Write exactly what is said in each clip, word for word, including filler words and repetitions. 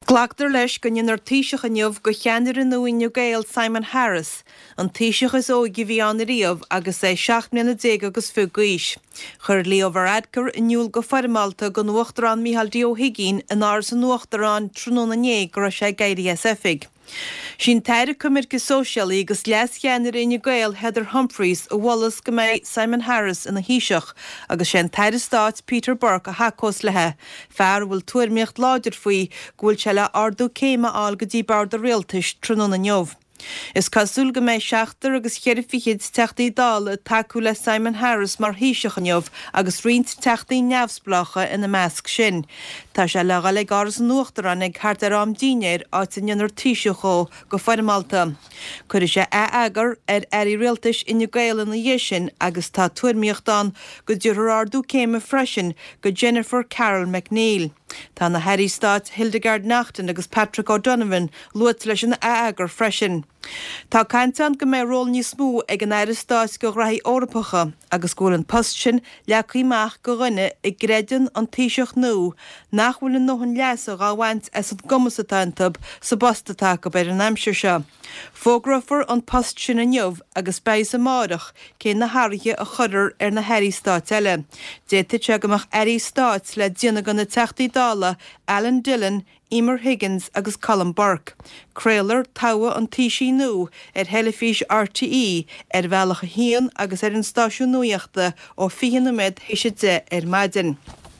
Glachtar leis go nnar tíiseach aniuh go cheannar an nuainne Gael Simon Harris, an tíiseach is óigi bhí an riamh agus é seacht mbliana déag agus fugaíis. Chur Leo Varadkar iniuil go farmalta go nuachtarán Mícheál Dí O'Higgins in áras an nuachtarán trúna né go raibh sé gairí S F-ig. Sin teire cumirce sóisialaí agus leas cheannar inne Gael Heather Humphreys ó Wallace go mbeidh Simon Harris ina híiseach agus sin teire stáit Peter Burke a hacós lethe. Fear bhfuil tuairmíocht láidir faoi go bhfuil se le ardú céime áil go dtí bar de réaltais trúna neomh. Is cosúil go mbeidh seachtar agus cheir fichiid teachtaí dála taú le Simon Harris mar híiseach aniuh agus riint teachtaí neamhsblacha ina measc sin. Tá sé le le áras an nuachtarán ag thart ar am dínéir áit in ionar tíiseachó go farmalta. Cuir sé é agar ar airí réaltais ina Gael na dhé sin agus tá tuairmíochtán go dúrar ardú céime freisin go Jennifer Carroll McNeil. Tá na Harry Stát Hildegard Nachton agus Patrick O'Donovan luat leis an agar freisin. Tá caiinteán go mé ról níos mú ag an aire stáit go raithí orpacha agus gúil an post sin leachaíach go rinne i greidean an tíiseach nó nach bhfuil nó an leasa gáhaint as an gomasatántab sa bostatá go beir an aimsir seo. Fógrafar an post sin aniuh agus béis amárach cé na hairthe a chudir ar na Harry Stát eile. Déite teagamach Harry Stát le diana gan na teachtaí dála Alan Dillon, Emer Higgins agus Colin Burke. Créalar taua an tíisí nó ar Helifís R T E ar bhealach a híon agus ar an stáisiún nuíochta ó fianna méid héise de ar maidin.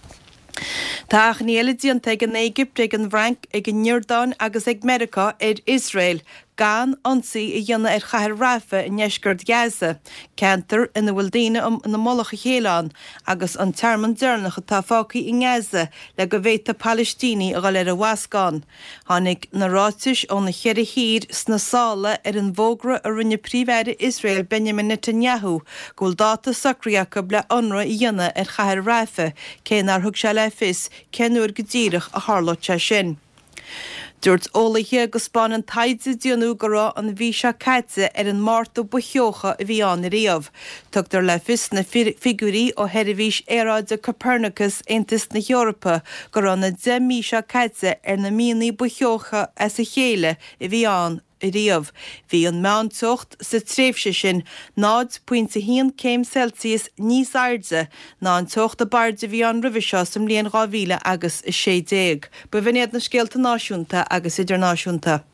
Tá achnéile dionta ag an Égypt ag an Bhranc ag an Niordáin agus ag Merica ar Israel gan ansaí i dhéanana ar chathair Rafa in Eisgurt Gaza, Cantar ina bhfuil daoine um na Molocha chéileán agus an tearman dearnacha tá fácaí i Gaza le go bhhéta Palestíní a gáil ar a Wascán. Tháinig na ráitis ó na cheir hír sna sála ar an bhógra a rinne príomhheire Israel Benjamin Netanyahu gúil dáta sacraíocha le ionradh i dhéanana ar chathair Rafa cé nar thug se le fis cenúir go ddíireach a tharlóte sin. Dúirt ólaithe go spáin an taidse dionú go rá an bhí se caite ar an márta bucheocha a bhí an riamh. Tugtar le fis na figurí ó Herivís éráide Copernicus Aontas na Eorpa go rá na de mí se caite ar na míonaí bucheocha as a chéile i bhí an i riamh. Bhí an meántocht sa tréimhse sin nád puinte híon céim Celsius níos airde ná an tocht a barde bhí an ribh seo som líon dhá mhíle agus sé déag. Ba bhíad na scéalta náisiúnta agus idirnáisiúnta.